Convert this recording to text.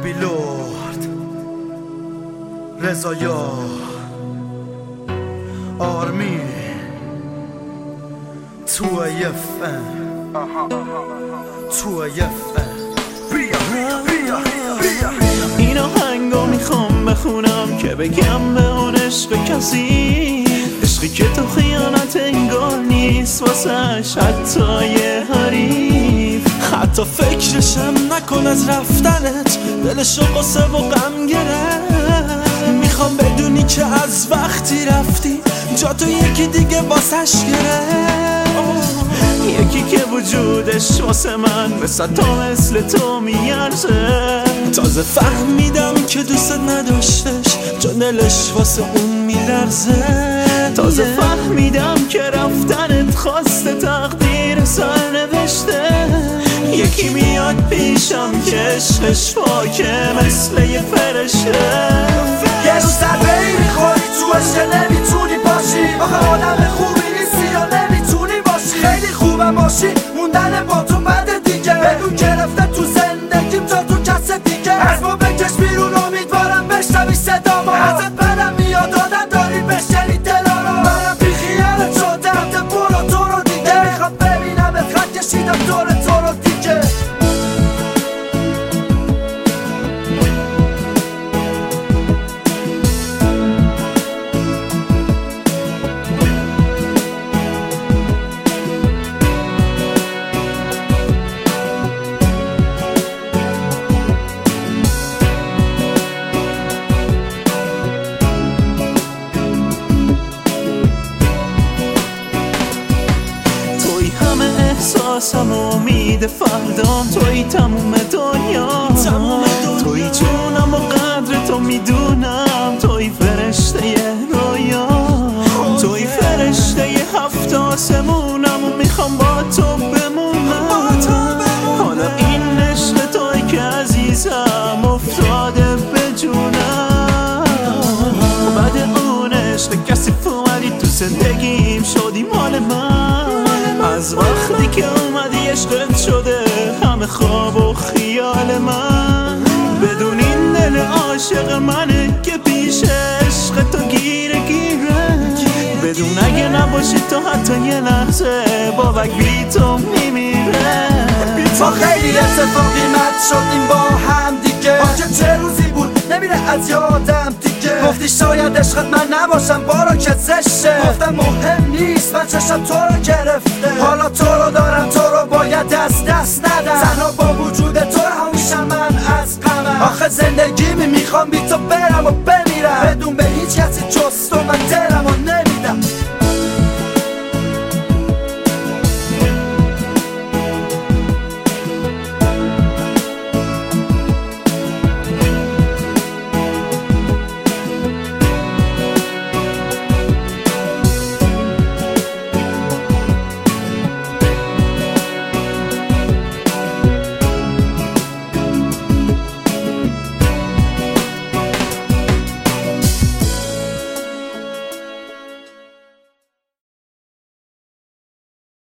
بابی لورد، رضایا، آرمین، تو یفن این آهنگو میخوام بخونم که بگم به اون عشق کسی، عشقی که تو خیانت انگار نیست واسش حتی یه حریف. حتی فکرشم نکن از رفتنت، دلشو قصه و غم گرفت. میخوام بدونی که از وقتی رفتی جا تو یکی دیگه واسش گرفت، یکی که وجودش واسه من مثل تو مثل تو میارزه. تازه فهمیدم که دوست نداشتش چون دلش واسه اون میلرزه. تازه فهمیدم که رفتنت خواسته تقدیر سرنوشته. یکی میاد پیشم که عشقش پاکه مثل یه فرشته. یه روز ضربه‌ای میخوری تو عشق نمیتونی باشی، آخه آدم خوبی نیستی یا نمیتونی باشی. خیلی خوبه باشی موندن با تو بعد دیگه، بدون گرفته تو زندگیم جا تو کس دیگه. از ما بکش بیرون امیدوارم بشنوی صدامو، ازت بدم میاد آدم داری بشنی دلارو. منم بی خیالت شدم ده برو تو رو دیگه، میخواد ببینم ات خط کشیدم دور تو رو دیگه. احساسم و امید فردام، توی تموم دنیا، توی جونم و قدر تو میدونم. توی فرشته رویا، توی فرشته هفت آسمونم و میخوام با تو بمونم. حالا این عشق توی که عزیزم افتاده به جونم. بعد اون عشق کسی اومدی تو زندگیم شدی مال من. از وقتی که اومدی عشقت شده همه خواب و خیال من. بدون این دل عاشق منه که پیش عشق تو گیره بدون اگه نباشی تو حتی یه لحظه بابک بی تو میمیره. ما خیلی اتفاقی مد شدیم با هم دیگه، آخه چه روزی بود نمیره از یادم دیگه. گفتی شاید عشقت من نباشم بارا که زشته، گفتم مهم نیست من چشم تو رو گرفته. حالا تو رو دارم تو رو باید از دست ندم، تنها با وجود تو رها میشم من از غمم. آخه زندگی میخوام بی تو برم و بمیرم، بدون به هیچ کسی جز تو من دل